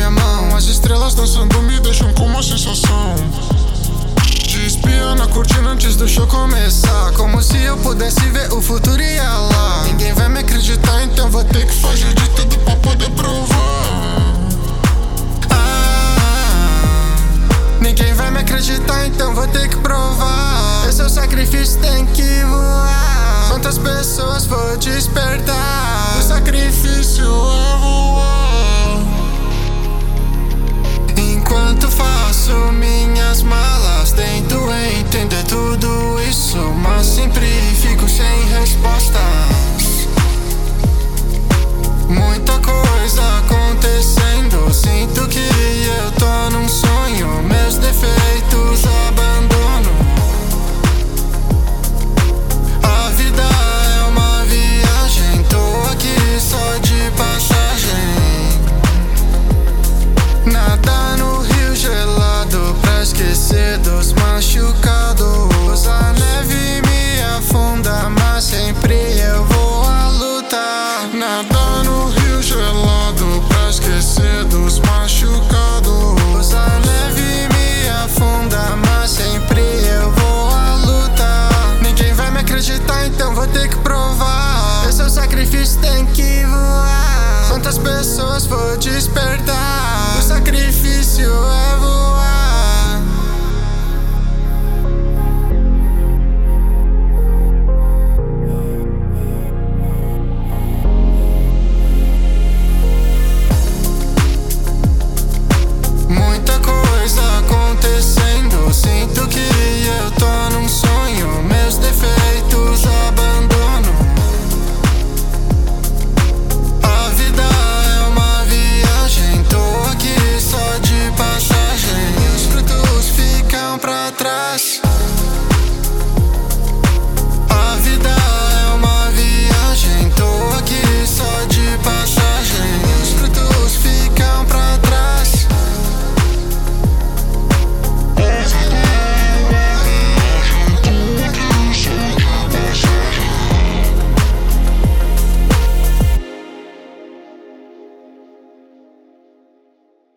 minha mão. As estrelas dançando me deixam com uma sensação de espia na cortina antes do show começar. Como se eu pudesse ver o futuro e ia lá. Ninguém vai me acreditar, então vou ter que fazer de tudo pra poder provar. Ninguém vai me acreditar, então vou ter que provar. Esse é o sacrifício, tem que voar. Quantas pessoas vou despertar? O sacrifício é voar. Enquanto faço minhas malas, tento entender tudo isso, mas sempre fico sem respostas. Muita coisa acontecendo, sinto que eu tô num sonho. Meus defeitos abandono. A vida é uma viagem, tô aqui só de passagem. Nada no rio gelado pra esquecer dos machucados. A neve me afunda, mas sempre eu vou à luta. Nada no rio gelado pra esquecer dos machucados. A neve me afunda, mas sempre eu vou à luta. Ninguém vai me acreditar, então vou ter que provar. Esse é o sacrifício, tem que voar. Quantas pessoas vou despertar? O sacrifício é voar.